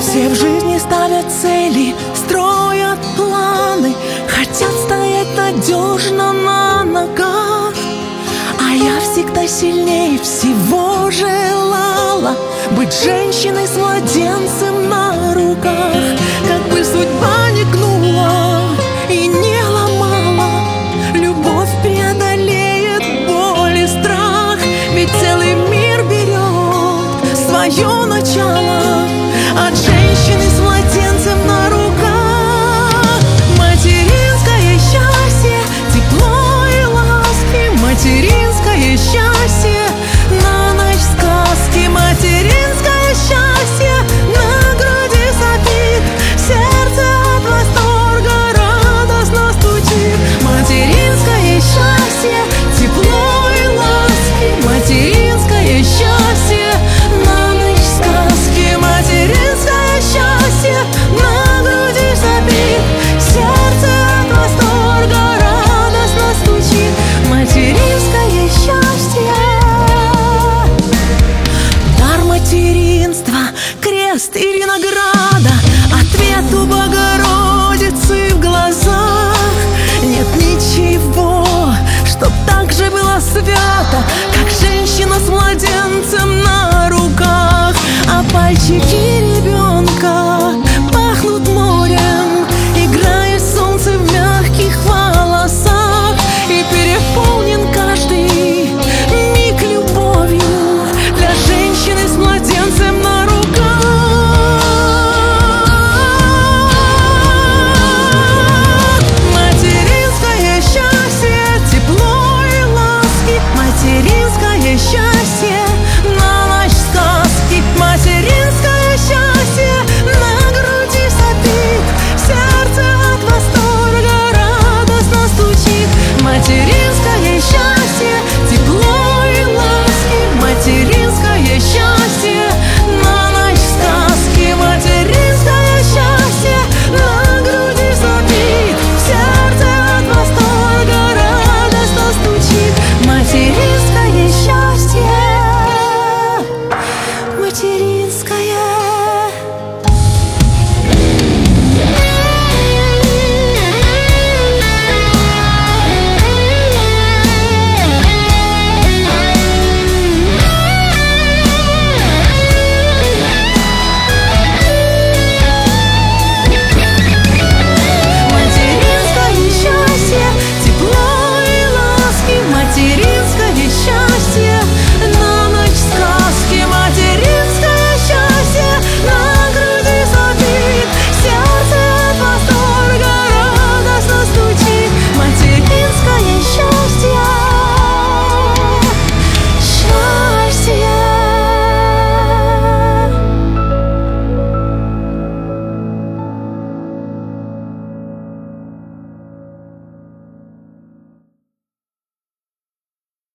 Все в жизни ставят цели, строят планы, хотят стоять надежно на ногах. А я всегда сильнее всего желала быть женщиной с младенцем на руках. Как бы судьба не гнула и не ломала, любовь преодолеет боль и страх. Ведь целый мир берет свое начало от женщины с младенцем на руках. Материнское счастье, тепло и ласки, материнское счастье, на ночь сказки. Материнское счастье, на груди сопит, сердце от восторга радостно стучит. Материнское счастье, тепло и ласки, материнское счастье, на ночь сказки. Материнское счастье, на груди сопит, сердце от восторга радостно стучит. Материнское счастье. Дар материнства, крест или награда, ответ у Богородицы в глазах. Нет ничего, чтоб так же было свято, как женщина с младенцем